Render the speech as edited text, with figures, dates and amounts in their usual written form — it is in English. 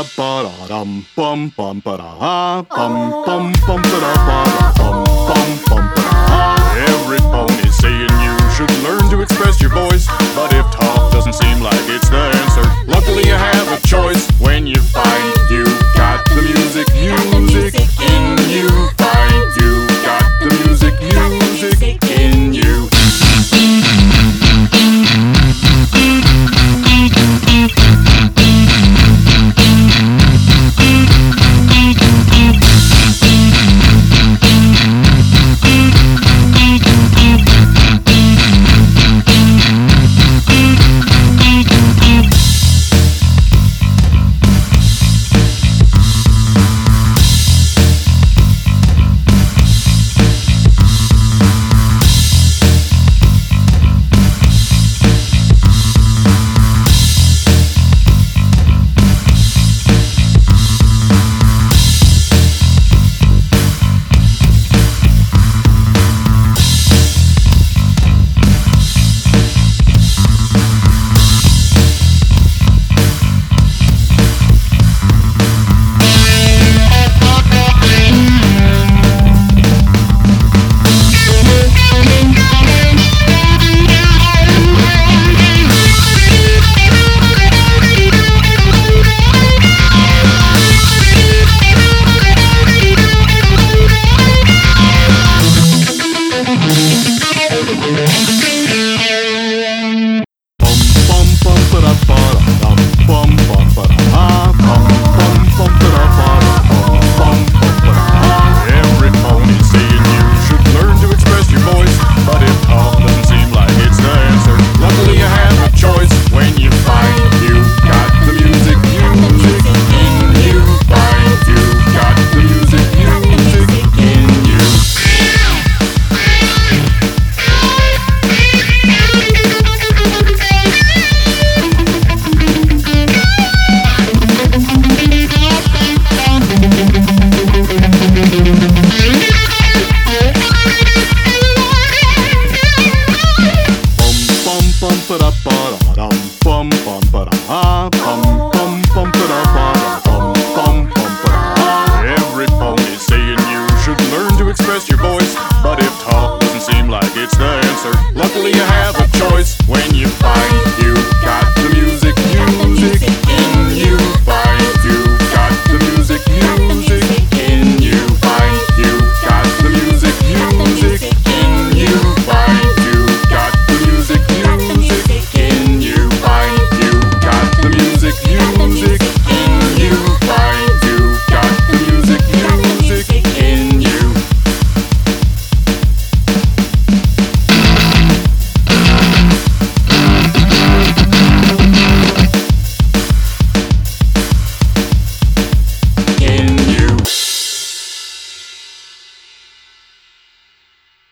ba da dum bum bum ba da bum bum bum ba da ba bum bum bum ba da. Every pony's saying you should learn to express your voice, but if talk doesn't seem like it's the answer, luckily you have a choice when you find